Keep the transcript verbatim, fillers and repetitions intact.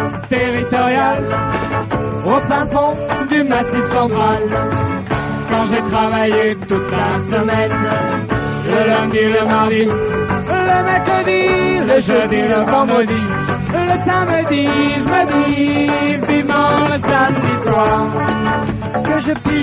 territorial, au fin fond du massif central. Quand j'ai travaillé toute la semaine, le lundi, le mardi, le mercredi, le jeudi, le vendredi, le samedi, je me dis vivement le samedi soir que je plie